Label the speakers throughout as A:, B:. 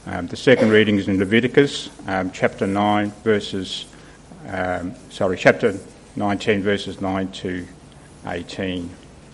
A: The second reading is in Leviticus, chapter 19, verses 9 to 18.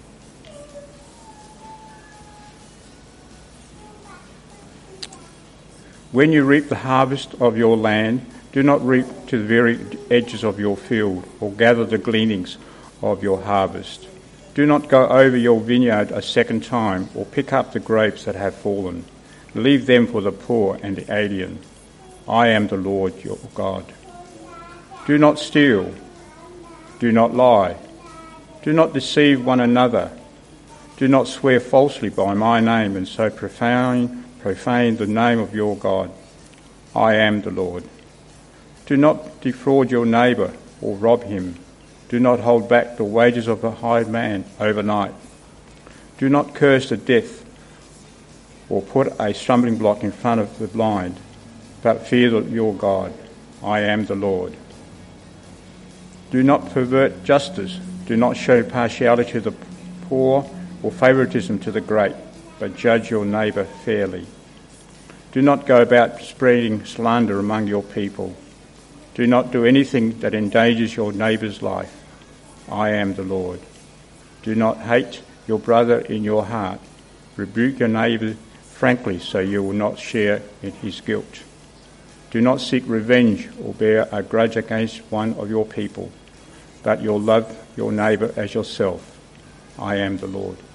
A: When you reap the harvest of your land, do not reap to the very edges of your field, or gather the gleanings of your harvest. Do not go over your vineyard a second time, or pick up the grapes that have fallen. Leave them for the poor and the alien. I am the Lord your God. Do not steal. Do not lie. Do not deceive one another. Do not swear falsely by my name and so profane the name of your God. I am the Lord. Do not defraud your neighbour or rob him. Do not hold back the wages of a hired man overnight. Do not curse the deaf or put a stumbling block in front of the blind, but fear your God. I am the Lord. Do not pervert justice. Do not show partiality to the poor or favouritism to the great, but judge your neighbour fairly. Do not go about spreading slander among your people. Do not do anything that endangers your neighbour's life. I am the Lord. Do not hate your brother in your heart. Rebuke your neighbour frankly so you will not share in his guilt. Do not seek revenge or bear a grudge against one of your people, but you'll love your neighbour as yourself. I am the Lord.